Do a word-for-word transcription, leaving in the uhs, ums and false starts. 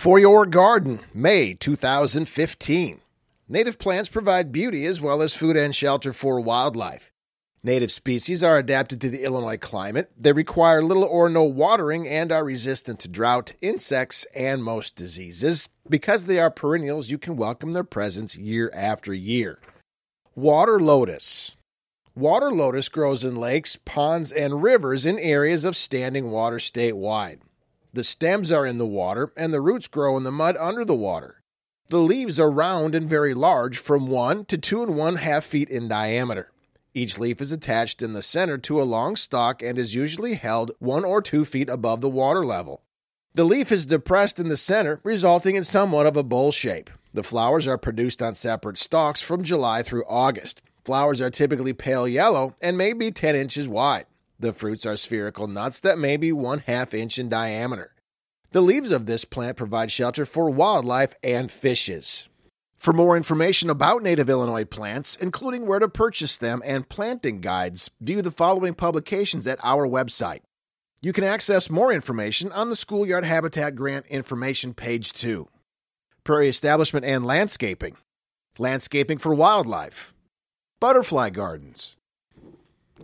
For Your Garden, May two thousand fifteen. Native plants provide beauty as well as food and shelter for wildlife. Native species are adapted to the Illinois climate. They require little or no watering and are resistant to drought, insects, and most diseases. Because they are perennials, you can welcome their presence year after year. Water lotus. Water lotus grows in lakes, ponds, and rivers in areas of standing water statewide. The stems are in the water, and the roots grow in the mud under the water. The leaves are round and very large, from one to two and one half feet in diameter. Each leaf is attached in the center to a long stalk and is usually held one or two feet above the water level. The leaf is depressed in the center, resulting in somewhat of a bowl shape. The flowers are produced on separate stalks from July through August. Flowers are typically pale yellow and may be ten inches wide. The fruits are spherical nuts that may be one half inch in diameter. The leaves of this plant provide shelter for wildlife and fishes. For more information about native Illinois plants, including where to purchase them and planting guides, view the following publications at our website. You can access more information on the Schoolyard Habitat Grant information page too. Prairie establishment and landscaping. Landscaping for wildlife. Butterfly gardens.